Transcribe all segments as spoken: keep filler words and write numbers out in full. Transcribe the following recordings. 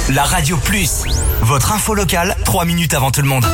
La Radio Plus, votre info locale, trois minutes avant tout le monde.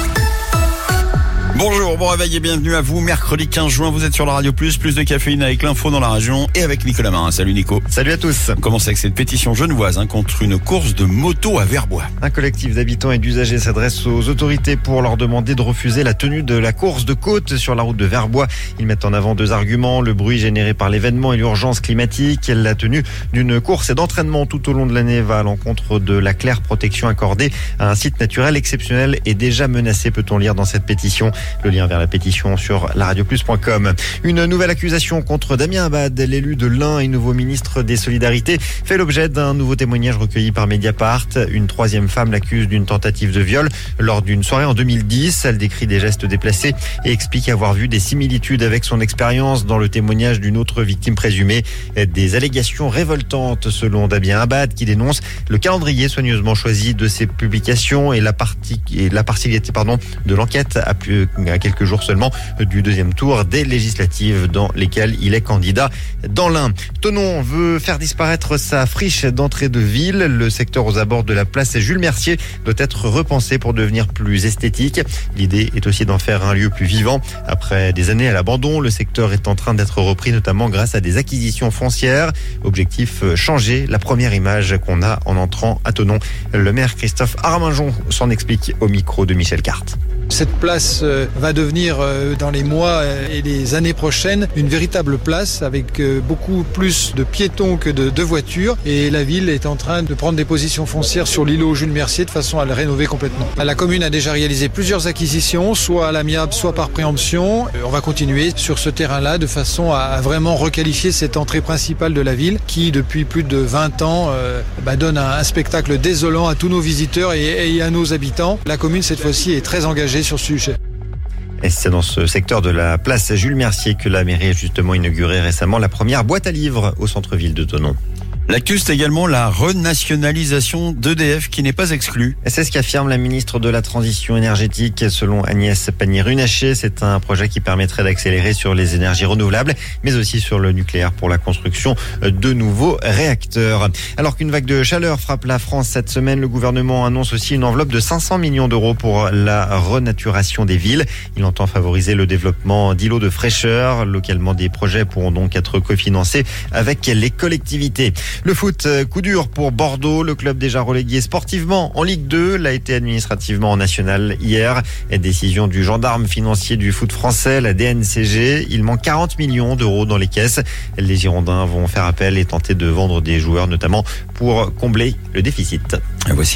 Bonjour, bon réveil et bienvenue à vous. Mercredi quinze juin, vous êtes sur la Radio Plus, plus de caféine avec l'info dans la région et avec Nicolas Marin. Salut Nico. Salut à tous. On commence avec cette pétition genevoise hein, contre une course de moto à Verbois. Un collectif d'habitants et d'usagers s'adresse aux autorités pour leur demander de refuser la tenue de la course de côte sur la route de Verbois. Ils mettent en avant deux arguments, le bruit généré par l'événement et l'urgence climatique. La tenue d'une course et d'entraînement tout au long de l'année va à l'encontre de la claire protection accordée à un site naturel exceptionnel et déjà menacé, peut-on lire dans cette pétition. Le lien vers la pétition sur la radio plus point com. Une nouvelle accusation contre Damien Abad, l'élu de l'Ain et nouveau ministre des Solidarités, fait l'objet d'un nouveau témoignage recueilli par Mediapart. Une troisième femme l'accuse d'une tentative de viol lors d'une soirée en deux mille dix. Elle décrit des gestes déplacés et explique avoir vu des similitudes avec son expérience dans le témoignage d'une autre victime présumée. Des allégations révoltantes selon Damien Abad, qui dénonce le calendrier soigneusement choisi de ses publications et la, partie, et la partialité pardon, de l'enquête à plus à quelques jours seulement du deuxième tour des législatives dans lesquelles il est candidat dans l'Ain. Thonon veut faire disparaître sa friche d'entrée de ville. Le secteur aux abords de la place Jules Mercier doit être repensé pour devenir plus esthétique. L'idée est aussi d'en faire un lieu plus vivant. Après des années à l'abandon, le secteur est en train d'être repris, notamment grâce à des acquisitions foncières. Objectif, changer la première image qu'on a en entrant à Thonon. Le maire Christophe Arminjon s'en explique au micro de Michel Carte. Cette place va devenir dans les mois et les années prochaines une véritable place avec beaucoup plus de piétons que de, de voitures, et la ville est en train de prendre des positions foncières sur l'îlot Jules Mercier de façon à le rénover complètement. La commune a déjà réalisé plusieurs acquisitions, soit à l'amiable, soit par préemption. On va continuer sur ce terrain-là de façon à vraiment requalifier cette entrée principale de la ville qui depuis plus de vingt ans euh, bah, donne un, un spectacle désolant à tous nos visiteurs et, et à nos habitants. La commune cette fois-ci est très engagée sur ce sujet. Et c'est dans ce secteur de la place Jules Mercier que la mairie a justement inauguré récemment la première boîte à livres au centre-ville de Thonon. L'actu, c'est également la renationalisation d'E D F qui n'est pas exclue. C'est ce qu'affirme la ministre de la Transition énergétique. Selon Agnès Pannier-Runacher, c'est un projet qui permettrait d'accélérer sur les énergies renouvelables, mais aussi sur le nucléaire pour la construction de nouveaux réacteurs. Alors qu'une vague de chaleur frappe la France cette semaine, le gouvernement annonce aussi une enveloppe de cinq cents millions d'euros pour la renaturation des villes. Il entend favoriser le développement d'îlots de fraîcheur. Localement, des projets pourront donc être cofinancés avec les collectivités. Le foot, coup dur pour Bordeaux. Le club déjà relégué sportivement en Ligue deux l'a été administrativement en National hier. Décision du gendarme financier du foot français, la D N C G. Il manque quarante millions d'euros dans les caisses. Les Girondins vont faire appel et tenter de vendre des joueurs, notamment pour combler le déficit. Et voici